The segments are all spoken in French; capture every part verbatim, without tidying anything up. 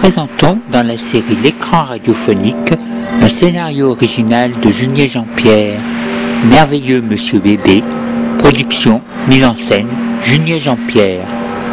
présentons dans la série L'écran radiophonique un scénario original de Junier Jean-Pierre, Merveilleux Monsieur Bébé, production, mise en scène, Junier Jean-Pierre.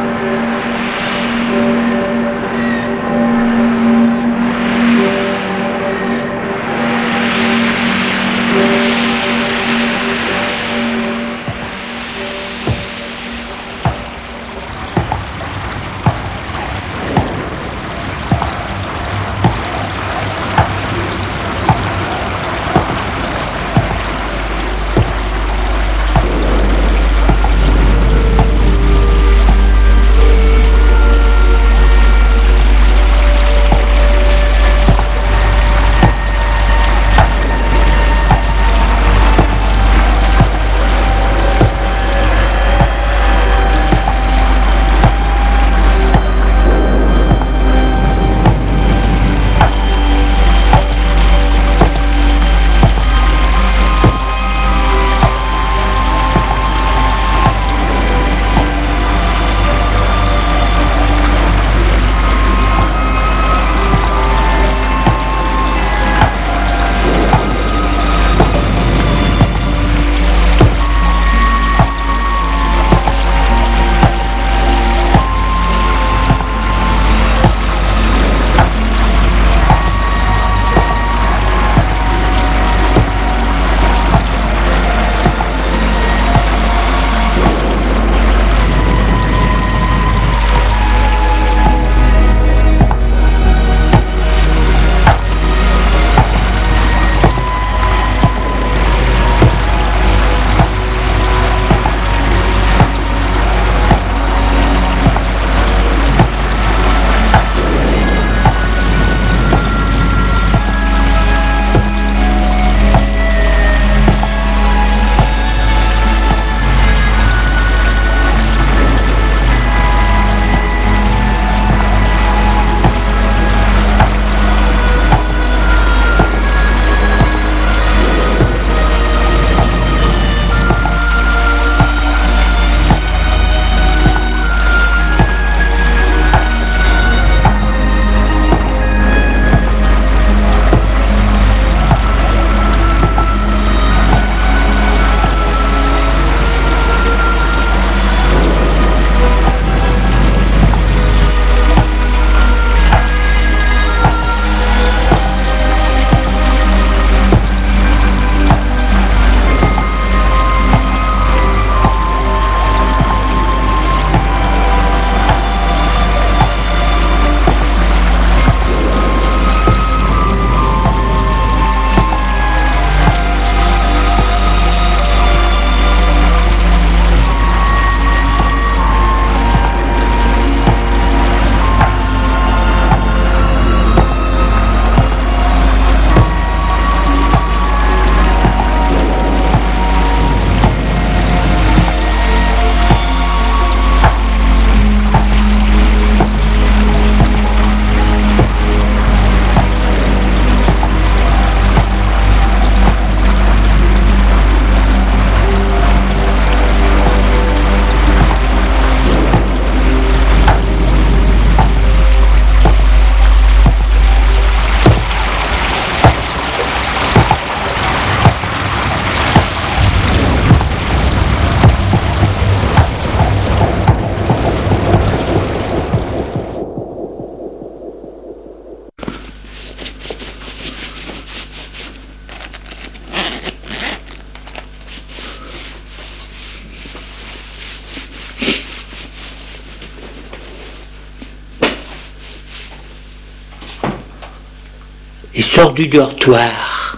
Il sort du dortoir.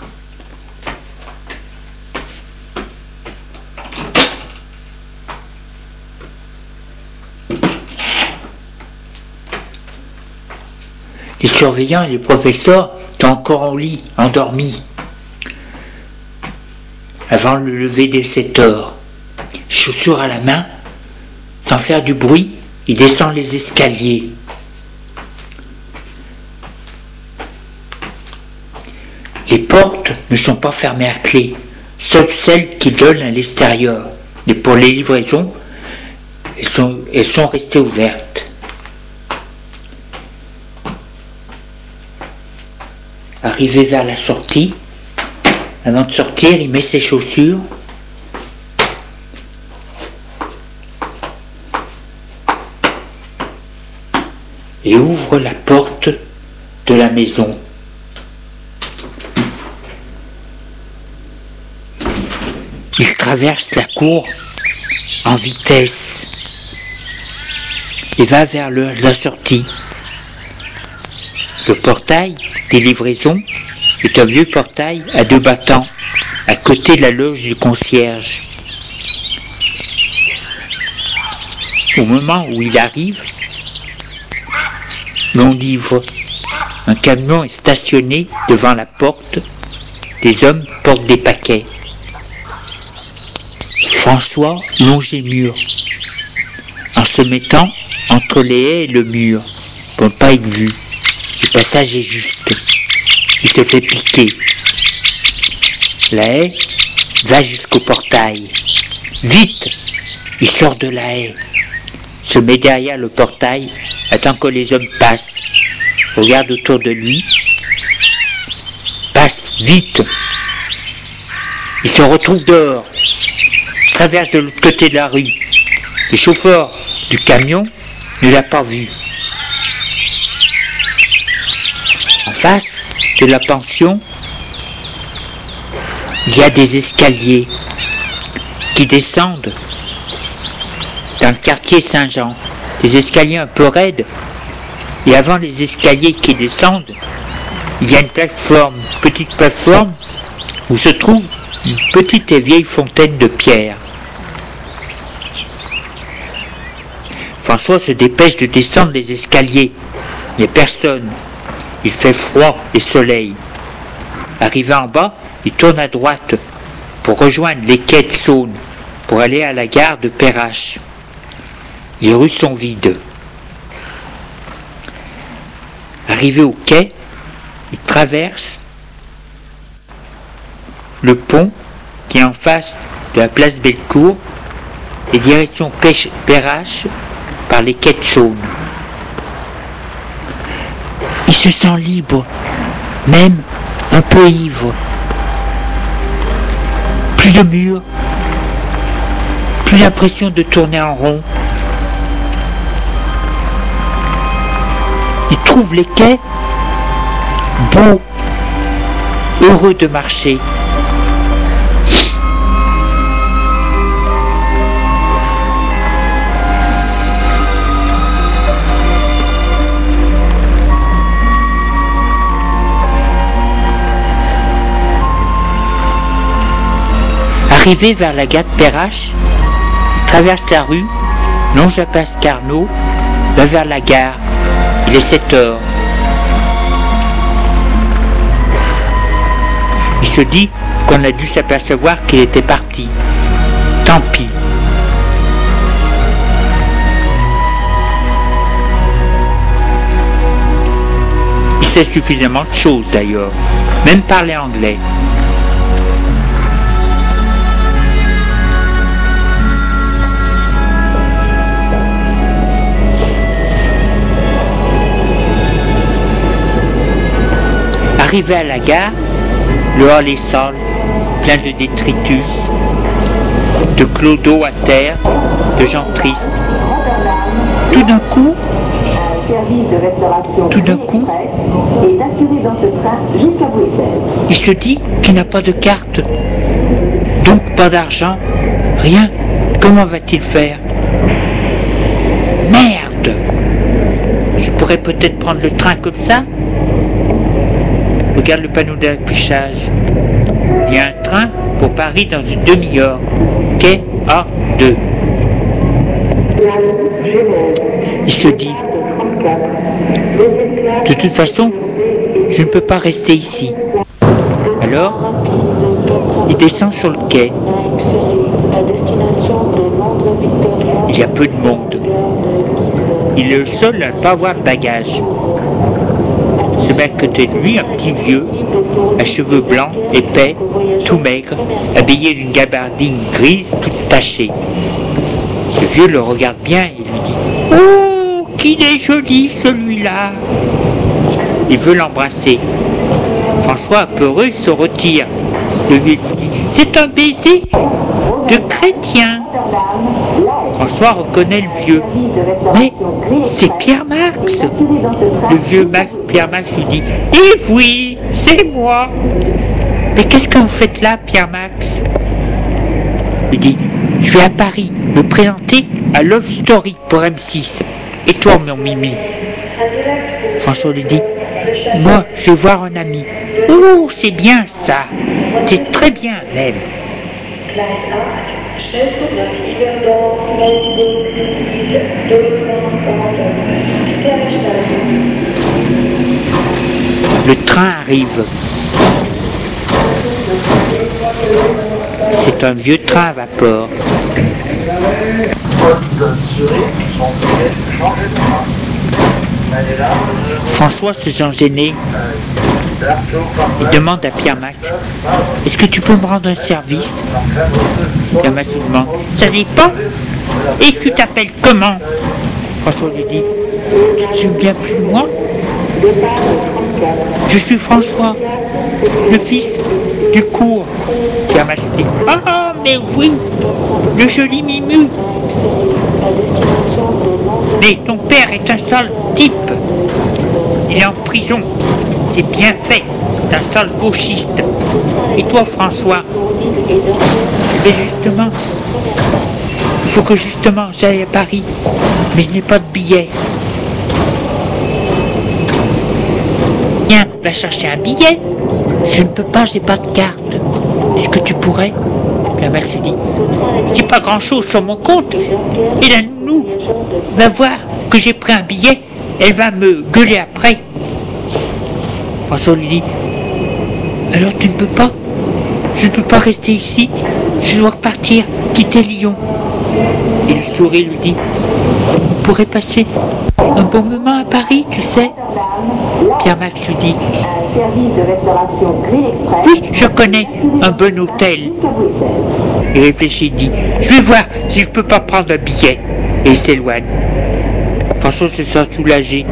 Les surveillants et les professeurs sont encore au lit, endormis. Avant le lever des sept heures, chaussures à la main, sans faire du bruit, il descend les escaliers. Les portes ne sont pas fermées à clé, sauf celles qui donnent à l'extérieur. Et pour les livraisons, elles sont, elles sont restées ouvertes. Arrivé vers la sortie, avant de sortir, il met ses chaussures. Et ouvre la porte de la maison. Il traverse la cour en vitesse et va vers le, la sortie. Le portail des livraisons est un vieux portail à deux battants à côté de la loge du concierge. Au moment où il arrive, l'on livre. Un camion est stationné devant la porte. Des hommes portent des paquets. François longe les murs, en se mettant entre les haies et le mur, pour ne pas être vu. Le passage est juste. Il se fait piquer. La haie va jusqu'au portail. Vite! Il sort de la haie, se met derrière le portail, attend que les hommes passent, regarde autour de lui, passe vite. Il se retrouve dehors, traverse de l'autre côté de la rue. Le chauffeur du camion ne l'a pas vu. En face de la pension, il y a des escaliers qui descendent dans le quartier Saint-Jean. Des escaliers un peu raides. Et avant les escaliers qui descendent, il y a une plateforme, une petite plateforme où se trouve une petite et vieille fontaine de pierre. François se dépêche de descendre les escaliers. Il n'y a personne. Il fait froid et soleil. Arrivé en bas, il tourne à droite pour rejoindre les quais de Saône, pour aller à la gare de Perrache. Les rues sont vides. Arrivé au quai, il traverse le pont qui est en face de la place Bellecour et direction Perrache par les quais de Saône. Il se sent libre, même un peu ivre. Plus de murs, plus l'impression de tourner en rond. Il trouve les quais beaux, heureux de marcher. Arrivé vers la gare de Perrache, il traverse la rue, longe la place Carnot, va vers la gare. Il est sept heures. Il se dit qu'on a dû s'apercevoir qu'il était parti. Tant pis. Il sait suffisamment de choses d'ailleurs, même parler anglais. Arrivé à la gare, le hall est sale, plein de détritus, de clodos à terre, de gens tristes. Tout d'un coup, tout d'un coup, il se dit qu'il n'a pas de carte, donc pas d'argent, rien. Comment va-t-il faire? Merde! Je pourrais peut-être prendre le train comme ça? Regarde le panneau d'affichage. Il y a un train pour Paris dans une demi-heure. Quai A deux. Il se dit, de toute façon, je ne peux pas rester ici. Alors, il descend sur le quai. Il y a peu de monde. Il est le seul à ne pas avoir de bagages. Se met à côté de lui un petit vieux, à cheveux blancs, épais, tout maigre, habillé d'une gabardine grise, toute tachée. Le vieux le regarde bien et lui dit « Oh, qu'il est joli celui-là !» Il veut l'embrasser. François, apeureux, se retire. Le vieux lui dit « C'est un baiser de chrétien !» François reconnaît le vieux. « Mais c'est Pierre Max !» Le vieux Max, Pierre Max lui dit « Eh oui, c'est moi !»« Mais qu'est-ce que vous faites là, Pierre Max ?» Il dit « Je vais à Paris me présenter à Love Story pour M six. Et toi, mon Mimi ?» François lui dit « Moi, je vais voir un ami. »« Oh, c'est bien ça. C'est très bien, même. » Le train arrive. C'est un vieux train à vapeur. François se sent gêné. Il demande à Pierre Max « Est-ce que tu peux me rendre un service ?» Pierre Max lui demande « Ça dépend. Et tu t'appelles comment ?» François lui dit « Tu te souviens plus de moi ? Je suis François, le fils du cours. » Pierre Max dit « Ah, mais oui, le joli Mimu. Mais ton père est un sale type. Il est en prison. C'est bien fait. C'est un sale gauchiste. Et toi, François ? Mais justement, il faut que justement j'aille à Paris. Mais je n'ai pas de billet. Viens, va chercher un billet. Je ne peux pas, j'ai pas de carte. Est-ce que tu pourrais ? Pierre Max dit, j'ai pas grand chose sur mon compte. Et la nounou va voir que j'ai pris un billet. Elle va me gueuler après. François lui dit, alors tu ne peux pas ? Je ne peux pas rester ici. Je dois repartir, quitter Lyon. Et le sourit lui dit, on pourrait passer un bon moment à Paris, tu sais. Pierre Max lui dit, oui, je connais un bon hôtel. Il réfléchit, dit, je vais voir si je peux pas prendre un billet. Et il s'éloigne. François se sent soulagé.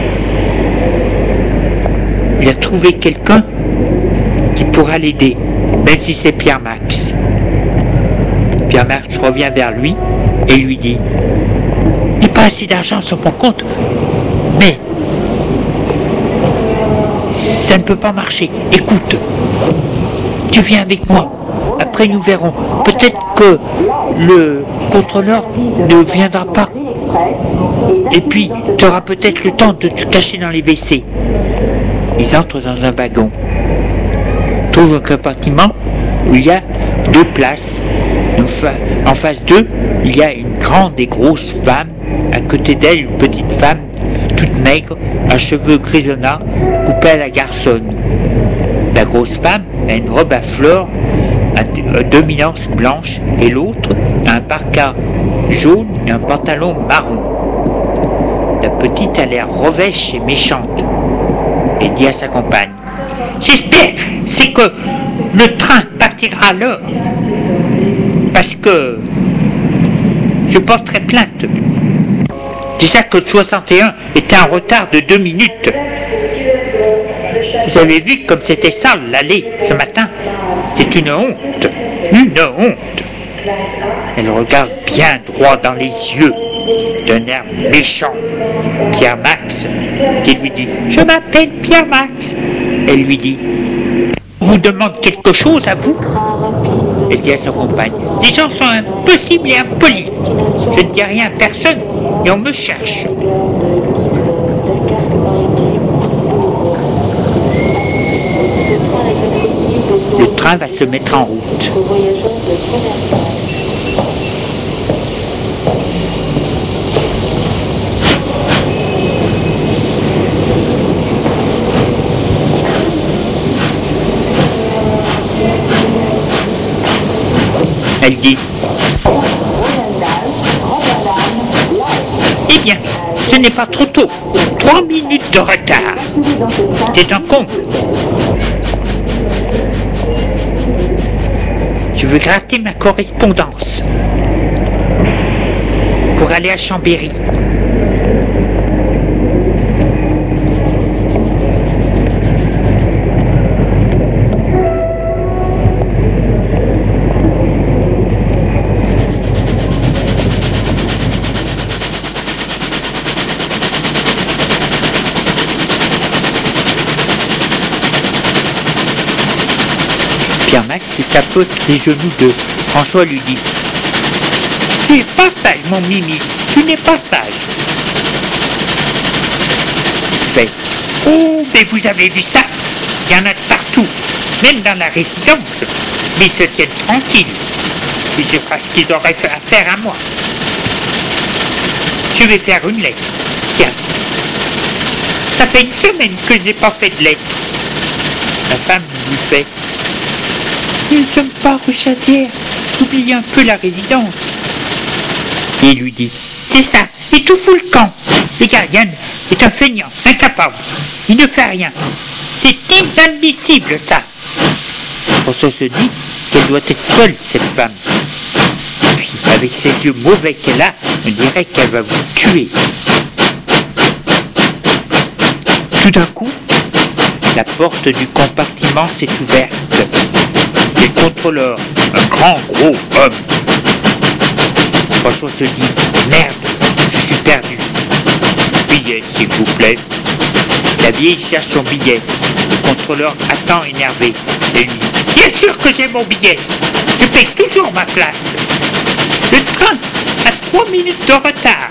Il a trouvé quelqu'un qui pourra l'aider, même si c'est Pierre Max. Pierre Max revient vers lui et lui dit, il n'y a pas assez d'argent sur mon compte, mais ça ne peut pas marcher. Écoute, tu viens avec moi. Après nous verrons. Peut-être que le contrôleur ne viendra pas. Et puis, tu auras peut-être le temps de te cacher dans les W C. Ils entrent dans un wagon. Trouvent un compartiment où il y a deux places. En face d'eux, il y a une grande et grosse femme. À côté d'elle, une petite femme, toute maigre, à cheveux grisonnants, coupée à la garçonne. La grosse femme a une robe à fleurs, à dominance blanche, et l'autre a un parka jaune et un pantalon marron. La petite a l'air revêche et méchante. Elle dit à sa compagne, j'espère c'est que le train partira à l'heure, parce que je porterai plainte. Déjà que le soixante et un était en retard de deux minutes. Vous avez vu comme c'était sale l'allée ce matin. C'est une honte, une honte. Elle regarde bien droit dans les yeux d'un air méchant Pierre Max, qui lui dit « Je m'appelle Pierre Max ». Elle lui dit « On vous demande quelque chose à vous ?» Elle dit à sa compagne « Les gens sont impossibles et impolis. Je ne dis rien à personne et on me cherche. » Le train va se mettre en route. Elle dit « Eh bien, ce n'est pas trop tôt. Trois minutes de retard. C'est un con. Je veux gratter ma correspondance pour aller à Chambéry. » tapote les genoux de François, lui dit: tu n'es pas sage, mon Mimi, tu n'es pas sage. Fait: oh, mais vous avez vu ça? Il y en a de partout, même dans la résidence. Mais ils se tiennent tranquilles. Et je crois ce qu'ils auraient fait affaire à moi. Je vais faire une lettre. Tiens. Ça fait une semaine que je n'ai pas fait de lettre. La femme lui fait: nous ne sommes pas rue Chatière. Oubliez un peu la résidence. Et il lui dit: c'est ça, il tout fout le camp. Le gardien est un feignant, incapable. Il ne fait rien. C'est inadmissible, ça. François se dit qu'elle doit être seule, cette femme. Puis, avec ces yeux mauvais qu'elle a, on dirait qu'elle va vous tuer. Tout d'un coup, la porte du compartiment s'est ouverte. C'est le contrôleur, un grand gros homme. François se dit: merde, je suis perdu. Billet, s'il vous plaît. La vieille cherche son billet. Le contrôleur attend énervé. Et lui: bien sûr que j'ai mon billet. Je paye toujours ma place. Le train a trois minutes de retard.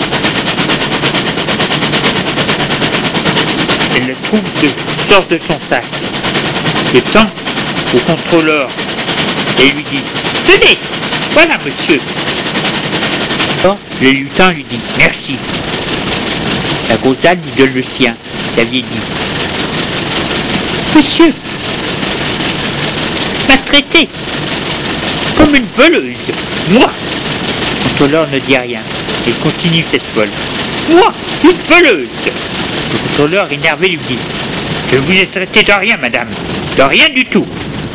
Elle le trouve, de, sort de son sac. Le tend au contrôleur et lui dit: tenez, voilà monsieur. Alors, le lieutenant lui dit: merci. La grosse dame lui donne le sien. La vieille dit: monsieur m'a traité comme une voleuse. Moi. Le contrôleur ne dit rien. Il continue cette folle. Moi, une voleuse. Le contrôleur énervé lui dit: je vous ai traité de rien, madame. De rien du tout.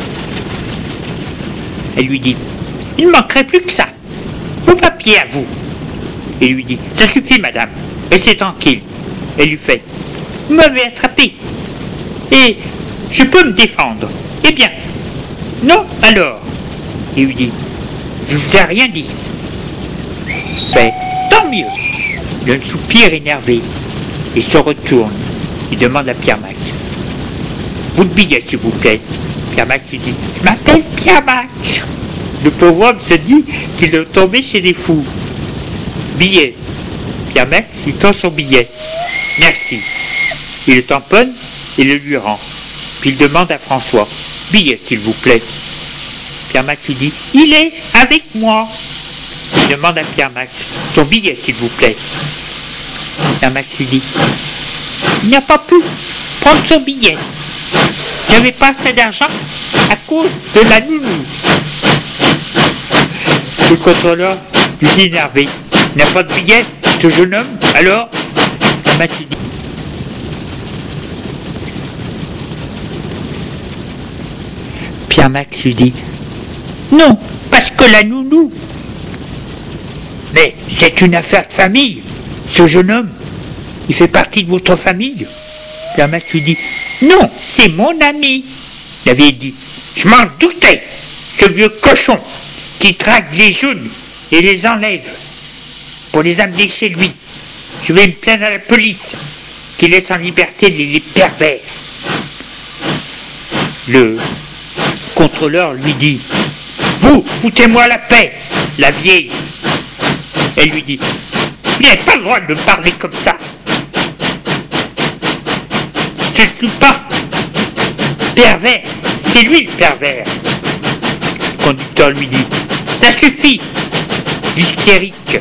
Elle lui dit: il ne manquerait plus que ça. Vos papiers à vous. Il lui dit: ça suffit, madame. Restez tranquille. Elle lui fait: vous m'avez attrapé. Et je peux me défendre. Eh bien, non, alors. Il lui dit: je vous ai rien dit. Fait: tant mieux. Il donne un soupir énervé. Il se retourne. Il demande à Pierre Max: votre billet, s'il vous plaît. Pierre Max lui dit: je m'appelle Pierre Max. Le pauvre homme se dit qu'il est tombé chez des fous. Billet. Pierre Max lui tend son billet. Merci. Il le tamponne et le lui rend. Puis il demande à François: billet, s'il vous plaît. Pierre Max lui dit: il est avec moi. Il demande à Pierre Max: son billet, s'il vous plaît. Pierre Max lui dit: il n'a pas pu prendre son billet. Il n'avait pas assez d'argent à cause de la nounou. Le contrôleur lui dit énervé: il n'a pas de billet, ce jeune homme. Alors, Pierre Max lui dit: Pierre Max lui dit: non, parce que la nounou. Mais c'est une affaire de famille. Ce jeune homme, il fait partie de votre famille. Pierre Max lui dit: non, c'est mon ami. La vieille dit: je m'en doutais. Ce vieux cochon qui drague les jeunes et les enlève pour les amener chez lui. Je vais me plaindre à la police qui laisse en liberté les, les pervers. Le contrôleur lui dit: vous, foutez-moi la paix. La vieille, elle lui dit: vous n'avez pas le droit de me parler comme ça. Je ne suis pas pervers, c'est lui le pervers. Le conducteur lui dit: ça suffit, l'hystérique.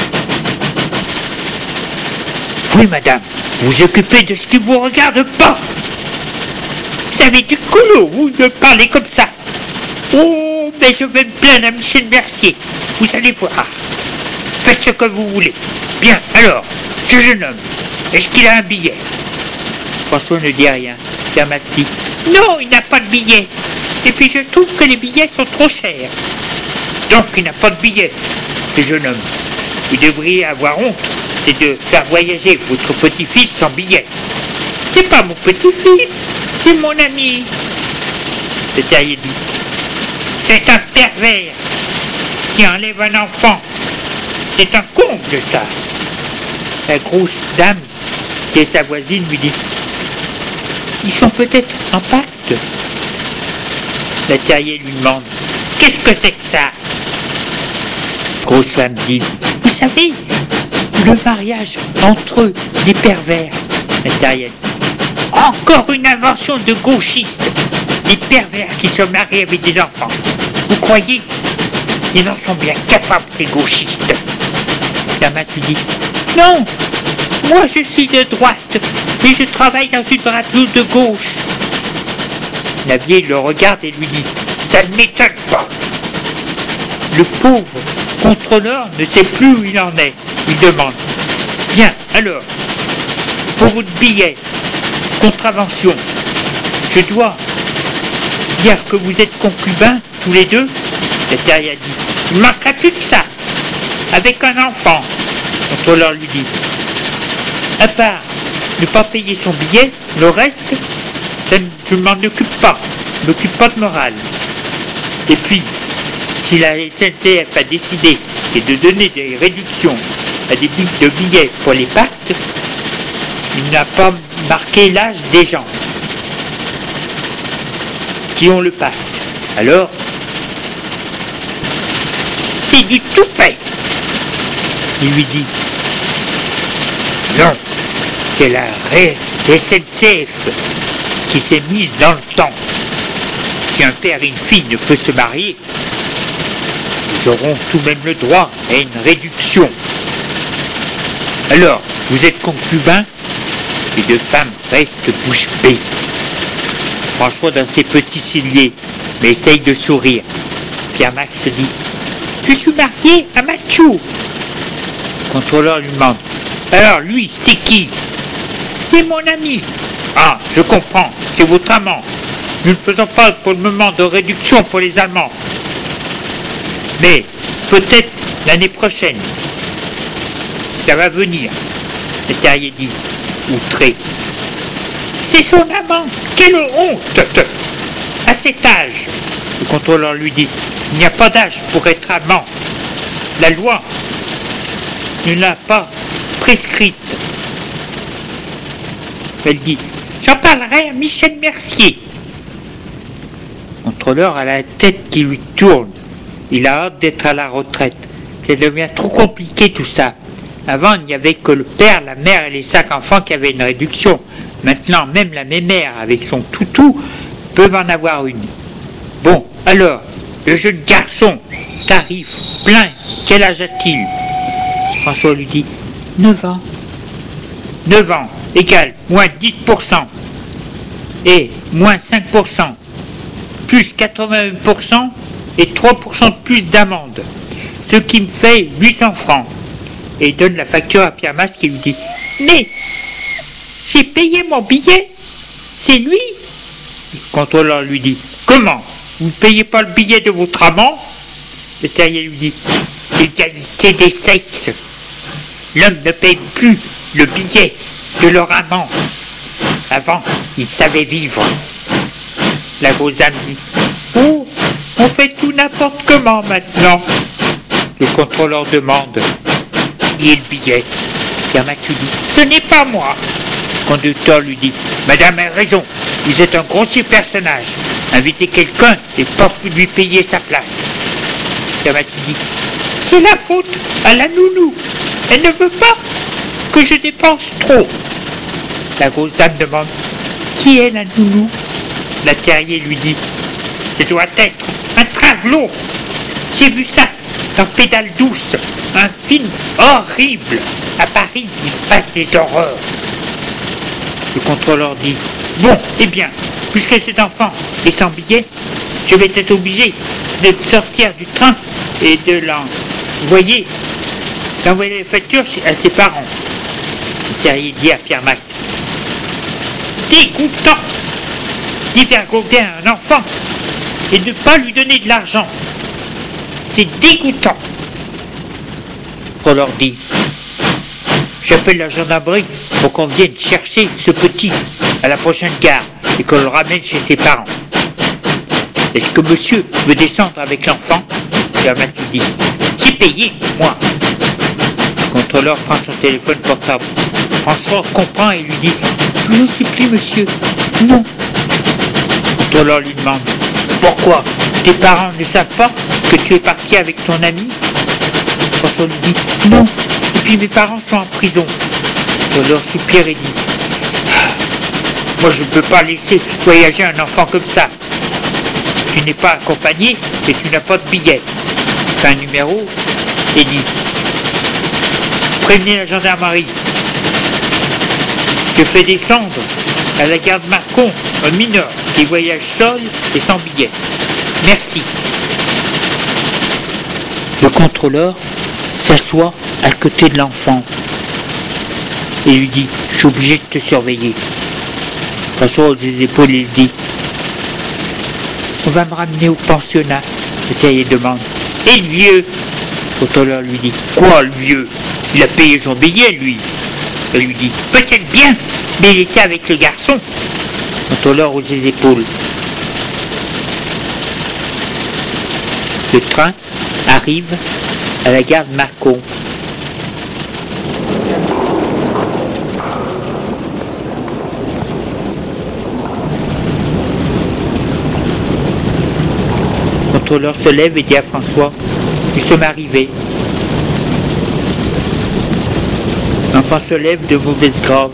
Oui, madame, vous vous occupez de ce qui ne vous regarde pas. Vous avez du culot, vous, de parler comme ça. Oh, mais je vais me plaindre à Michel Mercier. Vous allez voir. Faites ce que vous voulez. Bien, alors, ce jeune homme, est-ce qu'il a un billet? François ne dit rien. Pierre Max dit: non, il n'a pas de billet. Et puis je trouve que les billets sont trop chers. Donc il n'a pas de billet, ce jeune homme. Vous devriez avoir honte, c'est de faire voyager votre petit-fils sans billet. C'est pas mon petit-fils, c'est mon ami. Le terrier dit: c'est un pervers qui enlève un enfant. C'est un comble, ça. La grosse dame, qui est sa voisine, lui dit: ils sont peut-être en pacte. La Terrier lui demande « Qu'est-ce que c'est que ça ?» Grosse femme dit « Vous savez, le mariage entre eux, les pervers. » La Terrier dit « Encore une invention de gauchistes, les pervers qui sont mariés avec des enfants. Vous croyez? Ils en sont bien capables, ces gauchistes. » Pierre Max lui dit « Non, moi je suis de droite et je travaille dans une radio de gauche. » La vieille le regarde et lui dit « Ça ne m'étonne pas. » Le pauvre contrôleur ne sait plus où il en est. Il demande « Bien, alors, pour votre billet, contravention, je dois dire que vous êtes concubins, tous les deux ?» La Terrier dit « Il ne manquerait plus que ça, avec un enfant. » Le contrôleur lui dit « À part ne pas payer son billet, le reste, ça, je ne m'en occupe pas, je ne m'occupe pas de morale. Et puis, si la S N C F a décidé de donner des réductions à des bouts de billets pour les pactes, il n'a pas marqué l'âge des gens qui ont le pacte. Alors, c'est du toupet. Il lui dit non, c'est la S N C F qui s'est mise dans le temps. Si un père et une fille ne peuvent se marier, ils auront tout de même le droit à une réduction. Alors, vous êtes concubins, les deux femmes restent bouche bée. François, dans ses petits ciliers, mais essaye de sourire. Pierre Max dit « Je suis marié à Mathieu. » Le contrôleur lui demande « Alors, lui, c'est qui ?»« C'est mon ami. »« Ah, je comprends, c'est votre amant. Nous ne faisons pas pour le moment de réduction pour les Allemands. Mais peut-être l'année prochaine. Ça va venir. » Le Terrier dit, outré. « C'est son amant. Quelle honte à cet âge. » Le contrôleur lui dit, « Il n'y a pas d'âge pour être amant. La loi ne l'a pas prescrite. » Elle dit, « J'en parlerai à Michel Mercier. » Le contrôleur a la tête qui lui tourne. Il a hâte d'être à la retraite. Ça devient trop compliqué tout ça. Avant, il n'y avait que le père, la mère et les cinq enfants qui avaient une réduction. Maintenant, même la mémère avec son toutou peuvent en avoir une. Bon, alors, le jeune garçon t'arrive plein. Quel âge a-t-il? François lui dit neuf ans. neuf ans égale moins dix pour cent et moins cinq pour cent plus quatre-vingt-un pour cent et trois pour cent de plus d'amende, ce qui me fait huit cents francs. Et il donne la facture à Pierre Max qui lui dit « Mais j'ai payé mon billet, c'est lui ?» Le contrôleur lui dit « Comment? Vous ne payez pas le billet de votre amant ?» Le Terrier lui dit « L'égalité des sexes. L'homme ne paye plus le billet de leur amant. Avant, ils savaient vivre. » La grosse dame dit « Oh, on fait tout n'importe comment maintenant. » Le contrôleur demande « Qui est le billet ?» Pierre Max lui dit « Ce n'est pas moi. » Le conducteur lui dit « Madame a raison, vous êtes un grossier personnage. Invitez quelqu'un et pas lui payer sa place. » Pierre Max dit « C'est la faute à la nounou. Elle ne veut pas que je dépense trop. » La grosse dame demande « Qui est la nounou ?» La Terrier lui dit « Ce doit être un travelot. J'ai vu ça dans Pédale douce, un film horrible. À Paris, il se passe des horreurs. » Le contrôleur dit « Bon, eh bien, puisque cet enfant est sans billet, je vais être obligé de sortir du train et de l'envoyer, d'envoyer les factures à ses parents. » Le Terrier dit à Pierre Max « Dégoûtant d'y faire goûter à un enfant et de ne pas lui donner de l'argent. C'est dégoûtant. » On leur dit « J'appelle la gendarmerie pour qu'on vienne chercher ce petit à la prochaine gare et qu'on le ramène chez ses parents. Est-ce que monsieur veut descendre avec l'enfant ?» Pierre Max dit « J'ai payé, moi. » Le contrôleur prend son téléphone portable. François comprend et lui dit « Je vous en supplie, monsieur. Non. » Le contrôleur lui demande « Pourquoi? Tes parents ne savent pas que tu es parti avec ton ami? François lui dit, non, et puis mes parents sont en prison. Alors soupire et dit, moi je ne peux pas laisser voyager un enfant comme ça. Tu n'es pas accompagné et tu n'as pas de billet. Il fait un numéro et dit, prévenez la gendarmerie. Je fais descendre à la gare de Mâcon un mineur qui voyage seul et sans billet. Merci. Le contrôleur s'assoit à côté de l'enfant et lui dit, je suis obligé de te surveiller. François aux épaules, il dit, on va me ramener au pensionnat. Le terrier demande, et le vieux? Le contrôleur lui dit, quoi le vieux? Il a payé son billet, lui. Il lui dit, peut-être bien, mais il était avec le garçon. Le contrôleur aux épaules. Le train arrive à la gare de Mâcon. Le contrôleur se lève et dit à François, nous sommes arrivés. L'enfant se lève de mauvaise grâce.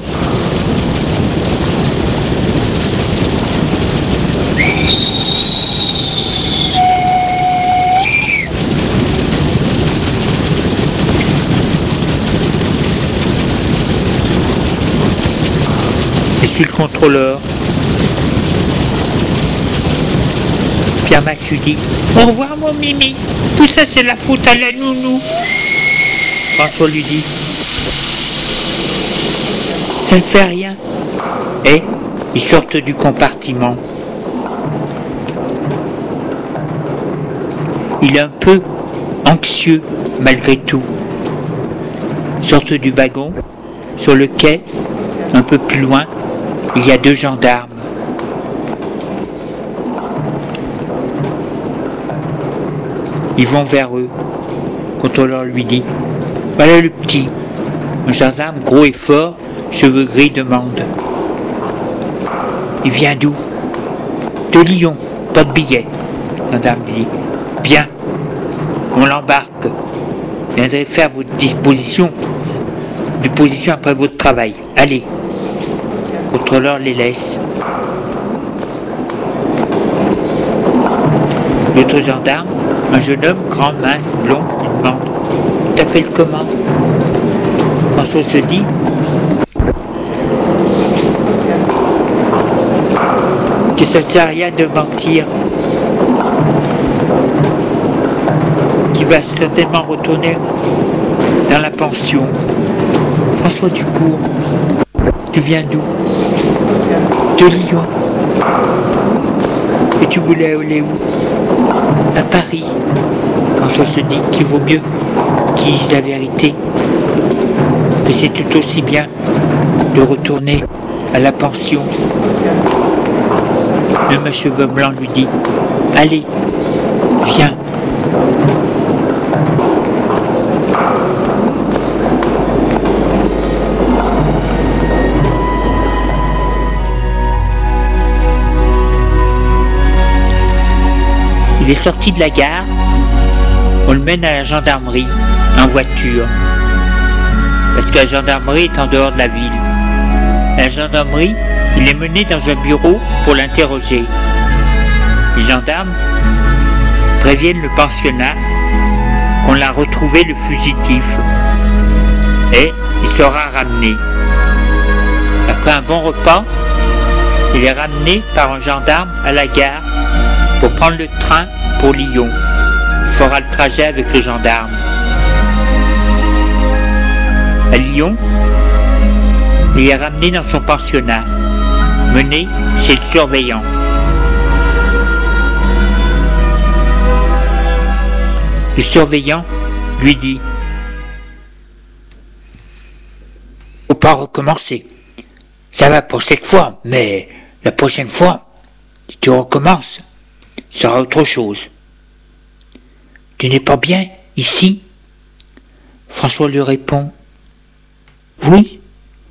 Et c'est le contrôleur. Pierre-Max lui dit, au revoir mon Mimi, tout ça c'est la faute à la nounou. François lui dit, ça ne fait rien. Et ils sortent du compartiment. Il est un peu anxieux malgré tout. Ils sortent du wagon. Sur le quai, un peu plus loin, il y a deux gendarmes. Ils vont vers eux. Le contrôleur lui dit, voilà le petit. Un gendarme gros et fort, cheveux gris, demande, il vient d'où? De Lyon, pas de billet. Le gendarme dit, bien, on l'embarque. Vous viendrez faire votre disposition, disposition après votre travail. Allez. Le contrôleur les laisse. L'autre gendarme, un jeune homme, grand, mince, blond, lui demande, tu t'appelles comment? François se dit, que ça ne sert à rien de mentir, qu'il va certainement retourner dans la pension. François Ducourt, tu viens d'où? De Lyon. Et tu voulais aller où? À Paris. François se dit qu'il vaut mieux qu'il dise la vérité, que c'est tout aussi bien de retourner à la pension. L'homme à cheveux blancs lui dit, allez, viens. Il est sorti de la gare, on le mène à la gendarmerie, en voiture, parce que la gendarmerie est en dehors de la ville. À la gendarmerie, il est mené dans un bureau pour l'interroger. Les gendarmes préviennent le pensionnat qu'on l'a retrouvé le fugitif et il sera ramené. Après un bon repas, il est ramené par un gendarme à la gare pour prendre le train pour Lyon. Il fera le trajet avec le gendarme. À Lyon, il est ramené dans son pensionnat, mené chez le surveillant. Le surveillant lui dit, faut pas recommencer. Ça va pour cette fois, mais la prochaine fois, si tu recommences, ce sera autre chose. Tu n'es pas bien ici? François lui répond, oui,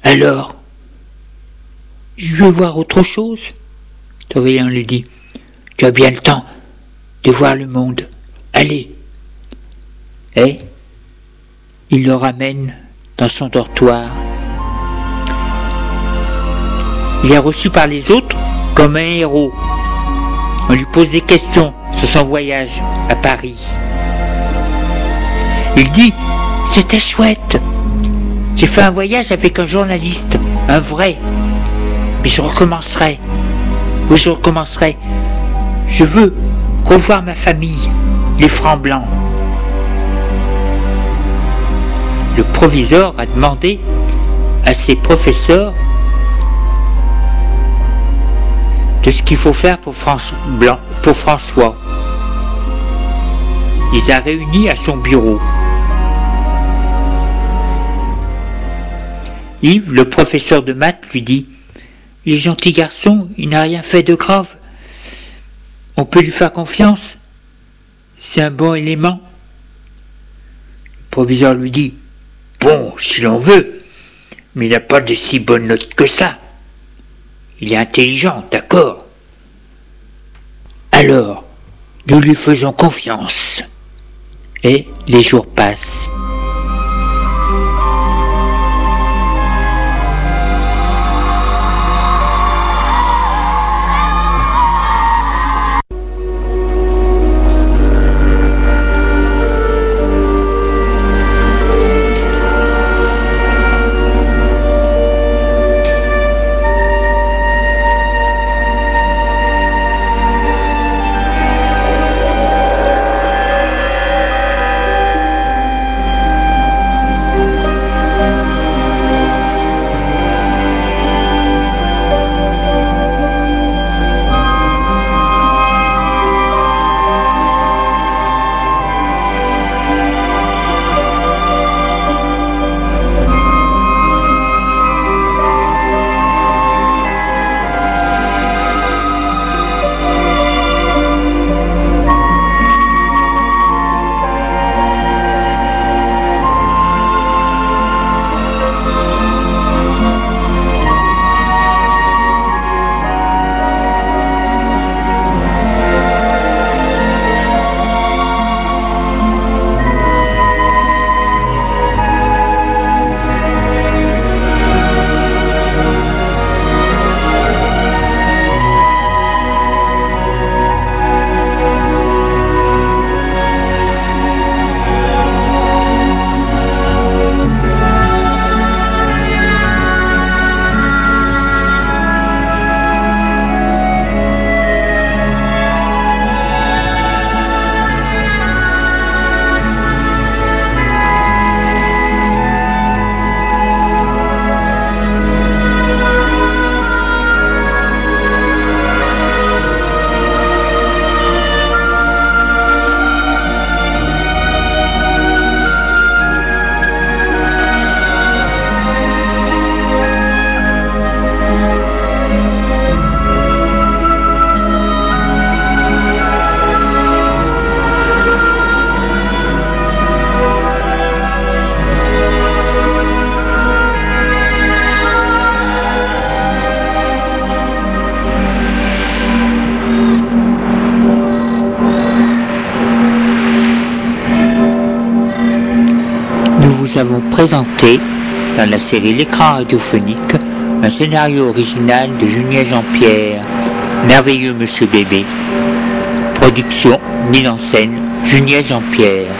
alors, je veux voir autre chose. Le surveillant lui dit, tu as bien le temps de voir le monde. Allez. » Et il le ramène dans son dortoir. Il est reçu par les autres comme un héros. On lui pose des questions sur son voyage à Paris. Il dit « C'était chouette. J'ai fait un voyage avec un journaliste, un vrai. Mais je recommencerai. Oui, je recommencerai. Je veux revoir ma famille, les francs blancs. » Le proviseur a demandé à ses professeurs de ce qu'il faut faire pour, France Blanc, pour François. Il les a réunis à son bureau. Yves, le professeur de maths, lui dit « Il est gentil garçon, il n'a rien fait de grave. On peut lui faire confiance. C'est un bon élément. » Le proviseur lui dit « Bon, si l'on veut, mais il n'a pas de si bonnes notes que ça. Il est intelligent, d'accord. Alors, nous lui faisons confiance. » Et les jours passent. Nous avons présenté, dans la série L'écran radiophonique, un scénario original de Julien Jean-Pierre, Merveilleux Monsieur Bébé. Production, mise en scène, Julien Jean-Pierre.